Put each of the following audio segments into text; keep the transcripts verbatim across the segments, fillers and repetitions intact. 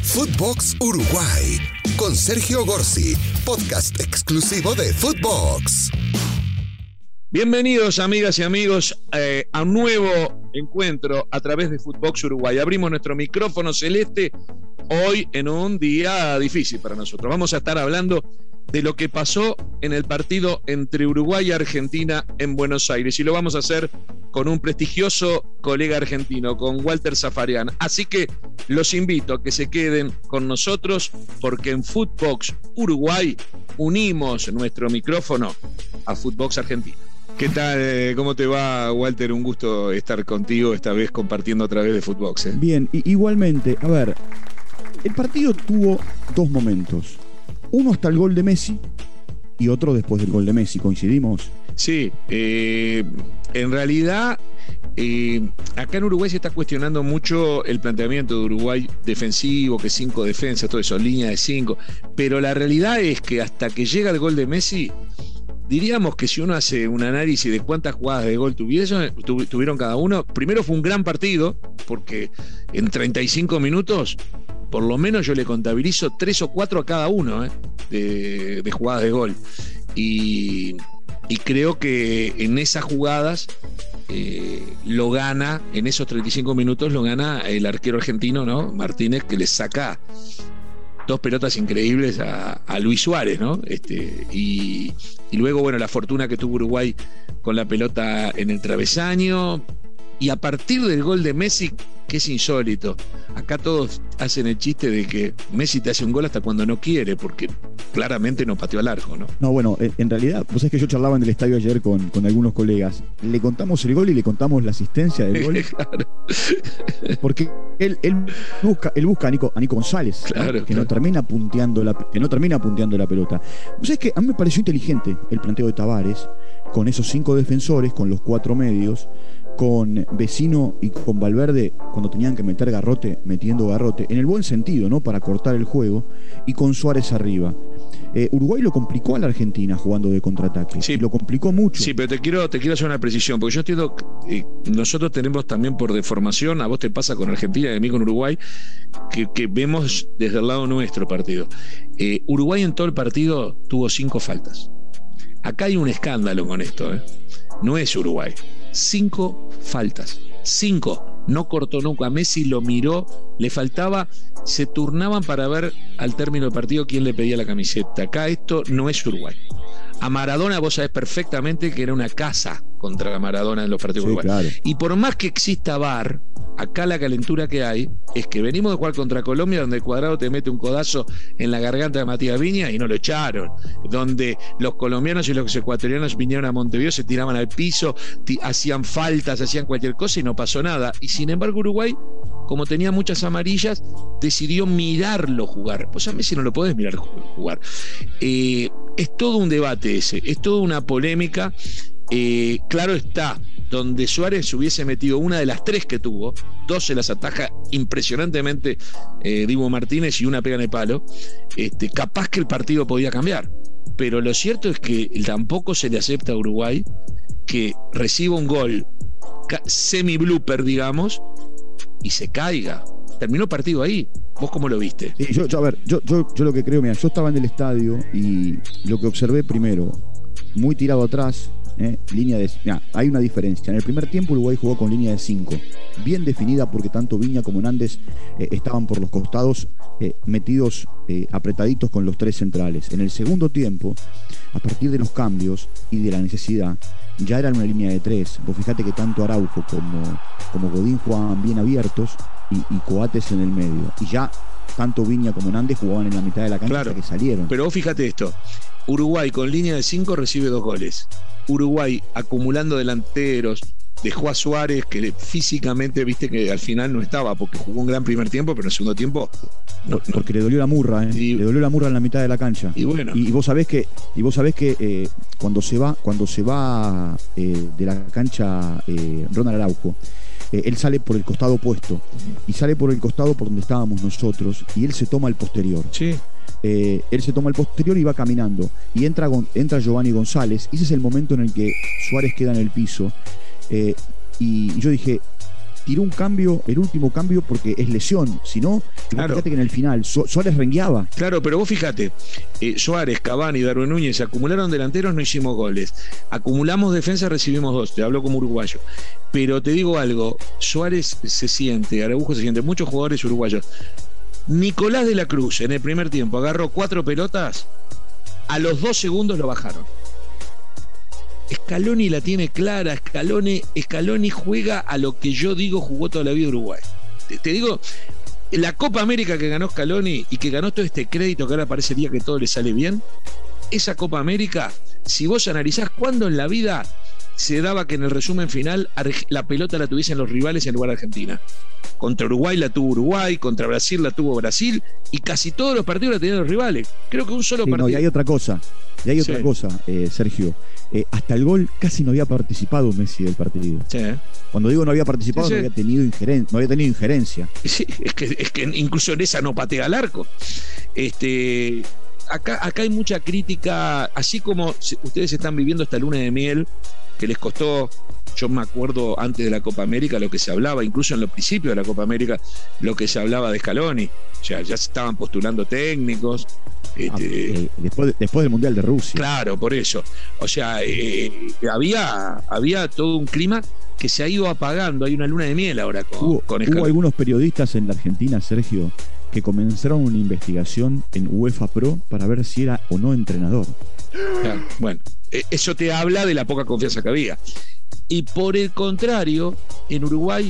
Footbox Uruguay con Sergio Gorsi, podcast exclusivo de Footbox. Bienvenidos, amigas y amigos, eh, a un nuevo encuentro a través de Footbox Uruguay. Abrimos nuestro micrófono celeste hoy en un día difícil para nosotros. Vamos a estar hablando de lo que pasó en el partido entre Uruguay y Argentina en Buenos Aires, y lo vamos a hacer con un prestigioso colega argentino, con Walter Zafarian. Así que los invito a que se queden con nosotros, porque en Footbox Uruguay unimos nuestro micrófono a Footbox Argentina. ¿Qué tal? ¿Cómo te va, Walter? Un gusto estar contigo esta vez compartiendo a través de Footbox. ¿eh? Bien, igualmente, a ver, el partido tuvo dos momentos. Uno hasta el gol de Messi y otro después del gol de Messi, ¿coincidimos? Sí, eh, en realidad eh, acá en Uruguay se está cuestionando mucho el planteamiento de Uruguay defensivo, que cinco defensas, todo eso, línea de cinco, pero la realidad es que hasta que llega el gol de Messi, diríamos que si uno hace un análisis de cuántas jugadas de gol tuvieron, tuvieron cada uno, primero fue un gran partido, porque en treinta y cinco minutos por lo menos yo le contabilizo tres o cuatro a cada uno eh, de, de jugadas de gol. Y, y creo que en esas jugadas eh, lo gana, en esos treinta y cinco minutos lo gana el arquero argentino, ¿no? Martínez, que le saca dos pelotas increíbles a, a Luis Suárez, ¿no? Este, y, y luego, bueno, la fortuna que tuvo Uruguay con la pelota en el travesaño. Y a partir del gol de Messi, que es insólito, acá todos hacen el chiste de que Messi te hace un gol hasta cuando no quiere, porque claramente no pateó al arco, ¿no? No, bueno, en realidad, vos sabés que yo charlaba en el estadio ayer con, con algunos colegas. Le contamos el gol y le contamos la asistencia del gol. Claro. Porque él, él busca, él busca a Nico, a Nico González, claro, ¿no? que, claro. no termina punteando la, que no termina punteando la pelota. Vos sabés que a mí me pareció inteligente el planteo de Tavares, con esos cinco defensores, con los cuatro medios, con Vecino y con Valverde cuando tenían que meter garrote, metiendo garrote, en el buen sentido, ¿no? Para cortar el juego, y con Suárez arriba. Eh, Uruguay lo complicó a la Argentina jugando de contraataque. Sí, lo complicó mucho. Sí, pero te quiero, te quiero hacer una precisión, porque yo entiendo, eh, nosotros tenemos también por deformación, a vos te pasa con Argentina y a mí con Uruguay, que, que vemos desde el lado nuestro partido. Eh, Uruguay en todo el partido tuvo cinco faltas. Acá hay un escándalo con esto, ¿eh? No es Uruguay. Cinco faltas. Cinco. No cortó nunca. Messi lo miró, le faltaba, se turnaban para ver al término del partido quién le pedía la camiseta. Acá esto no es Uruguay. A Maradona vos sabés perfectamente que era una casa contra Maradona en los partidos sí, uruguayos. Claro. Y por más que exista V A R, acá la calentura que hay es que venimos de jugar contra Colombia, donde el Cuadrado te mete un codazo en la garganta de Matías Viña y no lo echaron, donde los colombianos y los ecuatorianos vinieron a Montevideo, se tiraban al piso, hacían faltas, hacían cualquier cosa y no pasó nada. Y sin embargo Uruguay, como tenía muchas amarillas, decidió mirarlo jugar. Vos a Messi no lo podés mirar jugar. Eh, es todo un debate ese, es toda una polémica. Eh, claro está, donde Suárez hubiese metido una de las tres que tuvo, dos se las ataja impresionantemente eh, Dibu Martínez y una pega en el palo, este, capaz que el partido podía cambiar. Pero lo cierto es que tampoco se le acepta a Uruguay que reciba un gol semi-blooper, digamos, y se caiga. Terminó partido ahí. ¿Vos cómo lo viste? Sí, yo, yo, a ver, yo, yo, yo lo que creo, mira, yo estaba en el estadio y lo que observé primero, muy tirado atrás, eh, línea de... Mira, hay una diferencia. En el primer tiempo Uruguay jugó con línea de cinco, bien definida porque tanto Viña como Nández eh, estaban por los costados eh, metidos eh, apretaditos con los tres centrales. En el segundo tiempo, a partir de los cambios y de la necesidad, ya era una línea de tres. Vos fijate que tanto Araujo como, como Godín jugaban bien abiertos y, y Coates en el medio. Y ya tanto Viña como Nández jugaban en la mitad de la cancha, claro, hasta que salieron. Pero vos fíjate esto. Uruguay con línea de cinco recibe dos goles. Uruguay acumulando delanteros, dejó a Suárez, que físicamente viste que al final no estaba, porque jugó un gran primer tiempo, pero en el segundo tiempo no, no. Porque le dolió la murra, ¿eh? Y, le dolió la murra en la mitad de la cancha. Y bueno. Y, y vos sabés que, y vos sabés que eh, cuando se va, cuando se va eh, de la cancha eh, Ronald Araujo, eh, él sale por el costado opuesto y sale por el costado por donde estábamos nosotros y él se toma el posterior. Sí. Eh, él se toma el posterior y va caminando y entra, entra Giovanni González y ese es el momento en el que Suárez queda en el piso eh, y yo dije, tiró un cambio, el último cambio, porque es lesión. Si no, claro. Fíjate que en el final Su- Suárez rengueaba. Claro, pero vos fíjate, eh, Suárez, Cavani, Darwin Núñez acumularon delanteros, no hicimos goles. Acumulamos defensa, recibimos dos. Te hablo como uruguayo. Pero te digo algo, Suárez se siente, Araujo se siente, muchos jugadores uruguayos. Nicolás de la Cruz en el primer tiempo agarró cuatro pelotas, a los dos segundos lo bajaron. Scaloni la tiene clara, Scaloni, Scaloni juega a lo que yo digo jugó toda la vida Uruguay. Te, te digo, la Copa América que ganó Scaloni y que ganó todo este crédito que ahora parecería que todo le sale bien, esa Copa América, si vos analizás cuándo en la vida se daba que en el resumen final la pelota la tuviesen los rivales en lugar de Argentina. Contra Uruguay la tuvo Uruguay, contra Brasil la tuvo Brasil, y casi todos los partidos la tenían los rivales. Creo que un solo Sí, partido. no, y hay otra cosa, y hay otra Sí. cosa, eh, Sergio. Eh, hasta el gol casi no había participado Messi del partido. Sí. Cuando digo no había participado, Sí, sí. no había tenido ingeren- no había tenido injerencia. Sí, es que, es que incluso en esa no patea al arco. Este, acá, acá hay mucha crítica, así como ustedes están viviendo esta luna de miel que les costó. Yo me acuerdo antes de la Copa América lo que se hablaba, incluso en los principios de la Copa América, lo que se hablaba de Scaloni. O sea, ya se estaban postulando técnicos. Este, Ah, eh, después, de- después del Mundial de Rusia. Claro, por eso. O sea, eh, había, había todo un clima que se ha ido apagando. Hay una luna de miel ahora con, Hubo, con hubo Scaloni. algunos periodistas en la Argentina, Sergio, que comenzaron una investigación en UEFA Pro para ver si era o no entrenador. Claro, bueno, eh, eso te habla de la poca confianza que había. Y por el contrario, en Uruguay,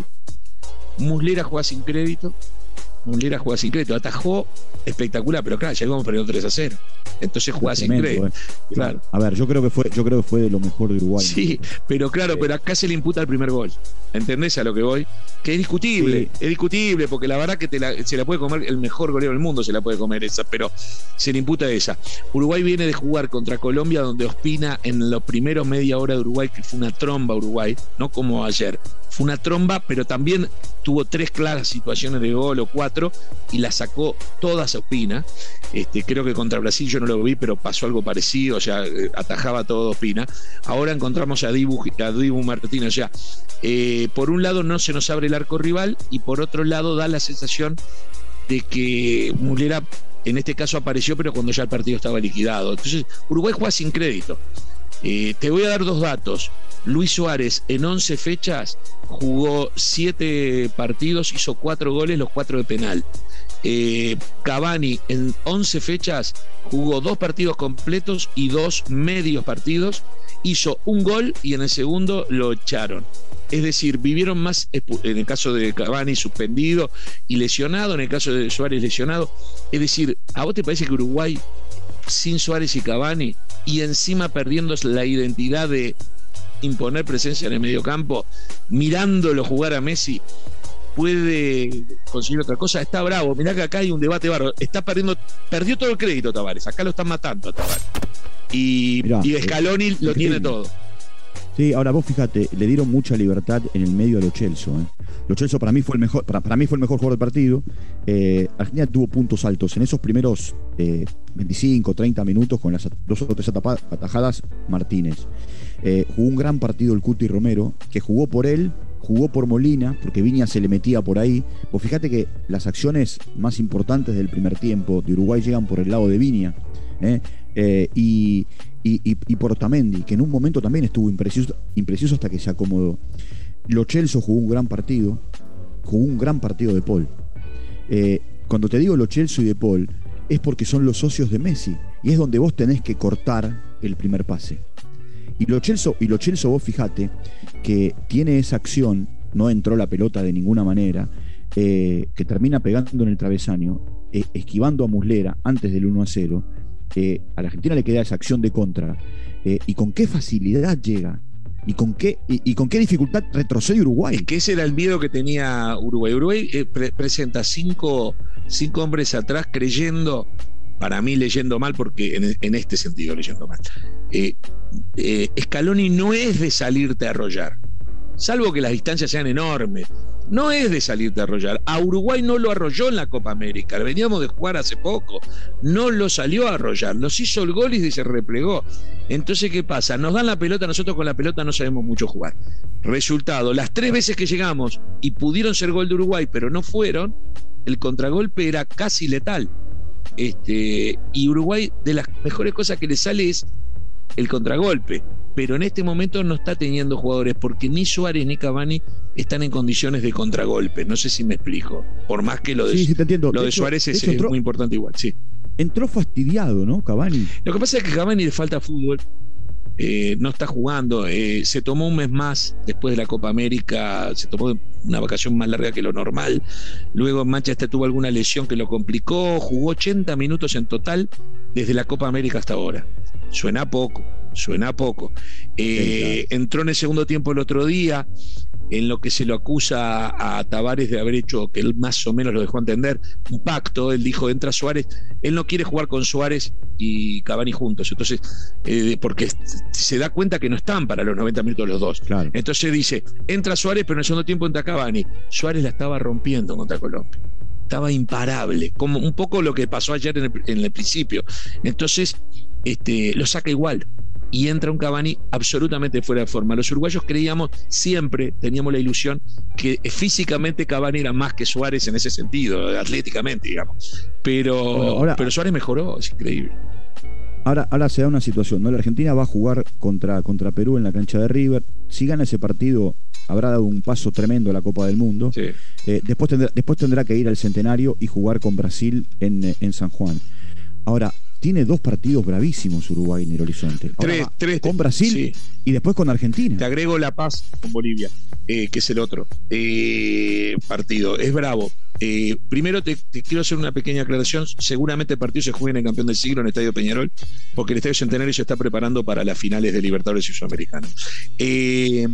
Muslera juega sin crédito. Muslera juega sin crédito. Atajó espectacular, pero claro, ya íbamos perdiendo tres a cero. Entonces juega sin Tremendo, crédito. eh. Claro. A ver, yo creo que fue, yo creo que fue de lo mejor de Uruguay. Sí, pero claro, pero acá se le imputa el primer gol. ¿Entendés a lo que voy? Que es discutible, Sí. es discutible, porque la verdad que te la- se la puede comer el mejor golero del mundo, se la puede comer esa, pero se le imputa esa. Uruguay viene de jugar contra Colombia, donde Ospina en los primeros media hora de Uruguay, que fue una tromba Uruguay, no como ayer, fue una tromba, pero también tuvo tres claras situaciones de gol o cuatro y la sacó todas Ospina. Este, creo que contra Brasil yo no lo vi, pero pasó algo parecido, o sea, eh, atajaba todo Ospina. Ahora encontramos a Dibu, a Dibu Martínez, o sea, eh, por un lado no se nos abre el arco rival y por otro lado da la sensación de que Muslera en este caso apareció, pero cuando ya el partido estaba liquidado. Entonces, Uruguay juega sin crédito. Eh, te voy a dar dos datos. Luis Suárez en once fechas jugó siete partidos, hizo cuatro goles, los cuatro de penal. Eh, Cavani en once fechas jugó dos partidos completos y dos medios partidos, hizo un gol y en el segundo lo echaron. Es decir, vivieron más, en el caso de Cavani suspendido y lesionado, en el caso de Suárez lesionado. Es decir, ¿a vos te parece que Uruguay sin Suárez y Cavani y encima perdiendo la identidad de imponer presencia en el mediocampo, mirándolo jugar a Messi, puede conseguir otra cosa? Está bravo. Mirá que acá hay un debate bárbaro. Está perdiendo, perdió todo el crédito Tavares. Acá lo están matando a Tavares. Y, Mirá, y Scaloni eh, lo tiene increíble. todo. Sí, ahora vos fíjate, le dieron mucha libertad en el medio a Lo Celso. ¿eh? Lo Celso para mí fue el mejor, para, para mí fue el mejor jugador del partido. Eh, Argentina tuvo puntos altos en esos primeros eh, veinticinco, treinta minutos con las dos o tres atapa- atajadas Martínez. Eh, jugó un gran partido el Cuti Romero, que jugó por él, jugó por Molina, porque Viña se le metía por ahí. Vos fíjate que las acciones más importantes del primer tiempo de Uruguay llegan por el lado de Viña. ¿eh? Eh, y, y, y, y por Otamendi, que en un momento también estuvo impreciso, impreciso hasta que se acomodó. Lo Celso jugó un gran partido, jugó un gran partido de Paul. Eh, cuando te digo Lo Celso y de Paul, es porque son los socios de Messi, y es donde vos tenés que cortar el primer pase. Y Lo Celso, y Lo Celso vos fijate que tiene esa acción, no entró la pelota de ninguna manera, eh, que termina pegando en el travesaño, eh, esquivando a Muslera antes del uno a cero. Eh, a la Argentina le queda esa acción de contra, eh, y con qué facilidad llega y con qué, y, y con qué dificultad retrocede Uruguay. Es que ese era el miedo que tenía Uruguay. Uruguay eh, pre- presenta cinco, cinco hombres atrás creyendo, para mí leyendo mal, porque en, en este sentido leyendo mal, eh, eh, Scaloni no es de salirte a arrollar, salvo que las distancias sean enormes. no es de salirte a arrollar. A Uruguay no lo arrolló en la Copa América, veníamos de jugar hace poco, no lo salió a arrollar, los hizo el gol y se replegó. Entonces, ¿qué pasa? Nos dan la pelota, nosotros con la pelota no sabemos mucho jugar. Resultado, las tres veces que llegamos y pudieron ser gol de Uruguay, pero no fueron, el contragolpe era casi letal. Este, y Uruguay, de las mejores cosas que le sale es el contragolpe, pero en este momento no está teniendo jugadores porque ni Suárez ni Cavani están en condiciones de contragolpe. No sé si me explico. Por más que lo de, sí, sí, te entiendo. Lo de, de hecho, Suárez es, de hecho, entró, es muy importante igual, sí. Entró fastidiado, ¿no, Cavani? Lo que pasa es que a Cavani le falta fútbol. Eh, no está jugando, eh, se tomó un mes más después de la Copa América, se tomó una vacación más larga que lo normal, luego en Manchester tuvo alguna lesión que lo complicó, jugó ochenta minutos en total desde la Copa América hasta ahora. Suena poco, suena poco. Eh, sí, claro. Entró en el segundo tiempo el otro día, en lo que se lo acusa a, a Tavares de haber hecho, que él más o menos lo dejó entender, un pacto. Él dijo, entra Suárez, él no quiere jugar con Suárez y Cavani juntos, entonces eh, porque se da cuenta que no están para los noventa minutos los dos, claro. Entonces dice, entra Suárez, pero en el segundo tiempo entra Cavani. Suárez la estaba rompiendo contra Colombia, estaba imparable, como un poco lo que pasó ayer en el, en el principio. Entonces este, lo saca igual y entra un Cavani absolutamente fuera de forma. Los uruguayos creíamos, siempre teníamos la ilusión que físicamente Cavani era más que Suárez en ese sentido, atléticamente, digamos. Pero, bueno, ahora, pero Suárez mejoró, es increíble. Ahora, ahora se da una situación, ¿no? La Argentina va a jugar contra, contra Perú en la cancha de River. Si gana ese partido, habrá dado un paso tremendo a la Copa del Mundo. Sí. Eh, después, tendrá, después tendrá que ir al Centenario y jugar con Brasil en, en San Juan. Ahora, tiene dos partidos bravísimos Uruguay en el horizonte. Ahora tres, tres, con Brasil sí. Y después con Argentina. Te agrego La Paz con Bolivia, eh, que es el otro eh, partido. Es bravo. Eh, primero te, te quiero hacer una pequeña aclaración. Seguramente el partido se juega en el Campeón del Siglo, en el Estadio Peñarol, porque el Estadio Centenario se está preparando para las finales de Libertadores y Sudamericano. Eh,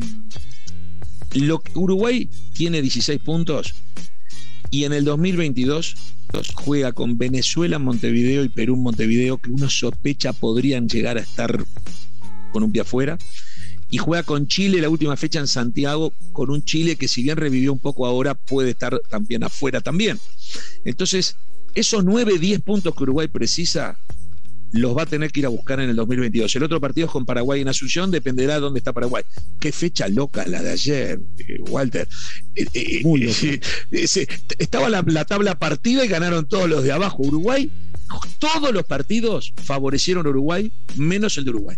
lo, Uruguay tiene dieciséis puntos y en el dos mil veintidós juega con Venezuela en Montevideo y Perú en Montevideo, que uno sospecha podrían llegar a estar con un pie afuera, y juega con Chile la última fecha en Santiago, con un Chile que si bien revivió un poco ahora puede estar también afuera también. Entonces esos nueve, diez puntos que Uruguay precisa los va a tener que ir a buscar en el dos mil veintidós. El otro partido es con Paraguay en Asunción, dependerá de dónde está Paraguay. Qué fecha loca la de ayer, eh, Walter. Eh, eh, Muy loca. Eh, eh, eh, estaba la, la tabla partida y ganaron todos los de abajo. Uruguay, todos los partidos favorecieron a Uruguay, menos el de Uruguay.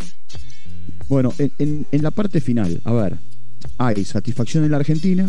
Bueno, en, en, en la parte final, a ver, hay satisfacción en la Argentina,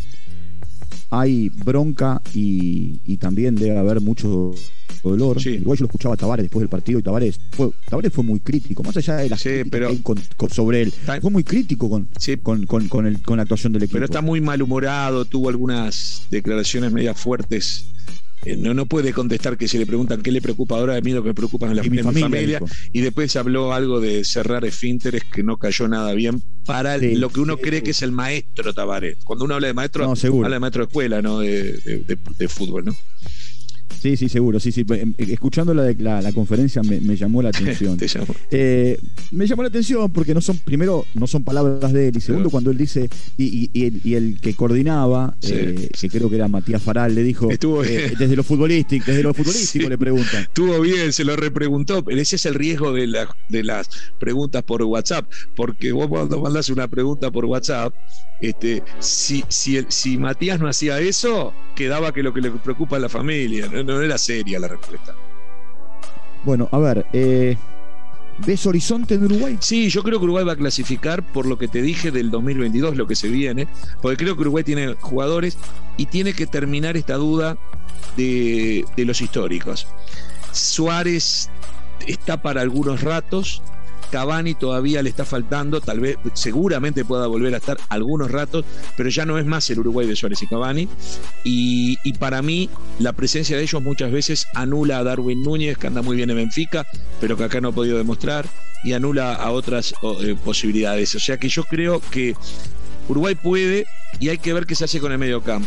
hay bronca y, y también debe haber mucho dolor. Sí. Igual yo lo escuchaba a Tavares después del partido y Tavares fue, Tavares fue muy crítico, más allá de las sí, críticas pero, que hay con, con, sobre él, está, fue muy crítico con, sí, con, con, con, el, con la actuación del equipo. Pero está muy malhumorado, tuvo algunas declaraciones medias fuertes. Eh, no, no puede contestar que si le preguntan qué le preocupa ahora, a mí lo que me preocupa es la mi familia, familia. Y después habló algo de cerrar esfínteres que no cayó nada bien para sí, lo que uno sí, cree sí. que es el maestro Tavares. Cuando uno habla de maestro, no, habla de maestro de escuela, no de, de, de, de fútbol, ¿no? Sí, sí, seguro, sí, sí. Escuchando la, la, la conferencia me, me llamó la atención. Te llamó. Eh, me llamó la atención porque no son, primero, no son palabras de él, y segundo, cuando él dice, y, y, y, el, y el que coordinaba, sí. eh, que creo que era Matías Faral, le dijo, eh, desde lo futbolístico, desde lo futbolístico sí. le preguntan. Estuvo bien, se lo repreguntó, pero ese es el riesgo de, la, de las preguntas por WhatsApp, porque vos cuando mandás una pregunta por WhatsApp, este, si, si, el, si Matías no hacía eso, quedaba que lo que le preocupa a la familia, no, no era seria la respuesta. Bueno, a ver, eh, ¿ves horizonte en Uruguay? Sí, yo creo que Uruguay va a clasificar por lo que te dije del dos mil veintidós, lo que se viene, porque creo que Uruguay tiene jugadores y tiene que terminar esta duda de, de los históricos. Suárez está para algunos ratos, Cavani todavía le está faltando, tal vez, seguramente pueda volver a estar algunos ratos, pero ya no es más el Uruguay de Suárez y Cavani, y, y para mí la presencia de ellos muchas veces anula a Darwin Núñez, que anda muy bien en Benfica, pero que acá no ha podido demostrar, y anula a otras eh, posibilidades. O sea que yo creo que Uruguay puede, y hay que ver qué se hace con el medio campo.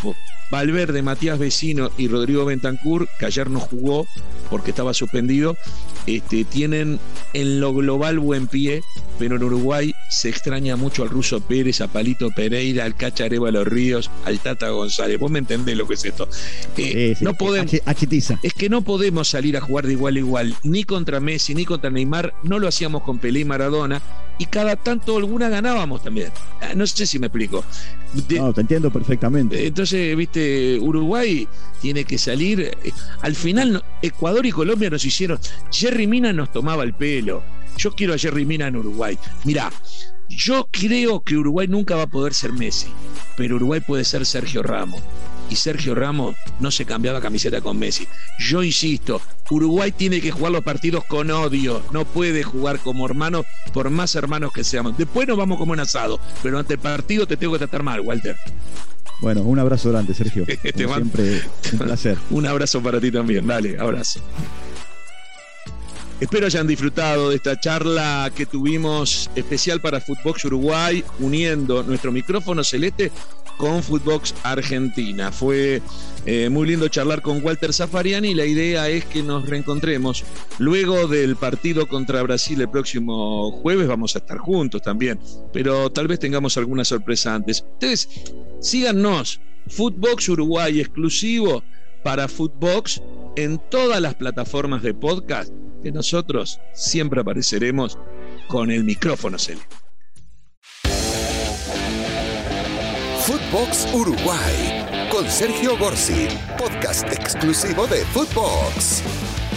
Valverde, Matías Vecino y Rodrigo Bentancur, que ayer no jugó porque estaba suspendido, este, tienen en lo global buen pie, pero en Uruguay se extraña mucho al Ruso Pérez, a Palito Pereira, al Cacha Arévalo Ríos, al Tata González. Vos me entendés lo que es esto. Eh, sí, sí. No podemos, Achitiza. Es que no podemos salir a jugar de igual a igual, ni contra Messi, ni contra Neymar. No lo hacíamos con Pelé y Maradona, y cada tanto alguna ganábamos también. No sé si me explico. De, no, te entiendo perfectamente. Entonces, viste, Uruguay tiene que salir. Al final, Ecuador y Colombia nos hicieron. Jerry Mina nos tomaba el pelo. Yo quiero a Jerry Mina en Uruguay. Mirá, yo creo que Uruguay nunca va a poder ser Messi, pero Uruguay puede ser Sergio Ramos. Y Sergio Ramos no se cambiaba camiseta con Messi. Yo insisto, Uruguay tiene que jugar los partidos con odio, no puede jugar como hermano, por más hermanos que seamos. Después nos vamos como un asado, pero ante el partido te tengo que tratar mal, Walter. Bueno, un abrazo grande, Sergio. Te mando, siempre, un placer. Un abrazo para ti también, dale, abrazo. Espero hayan disfrutado de esta charla que tuvimos especial para Footbox Uruguay, uniendo nuestro micrófono celeste con Footbox Argentina. Fue eh, muy lindo charlar con Walter Zafariani y la idea es que nos reencontremos luego del partido contra Brasil el próximo jueves. Vamos a estar juntos también, pero tal vez tengamos alguna sorpresa antes. Ustedes síganos, Footbox Uruguay exclusivo para Footbox en todas las plataformas de podcast, que nosotros siempre apareceremos con el micrófono celeste. Footbox Uruguay con Sergio Gorsi, podcast exclusivo de Footbox.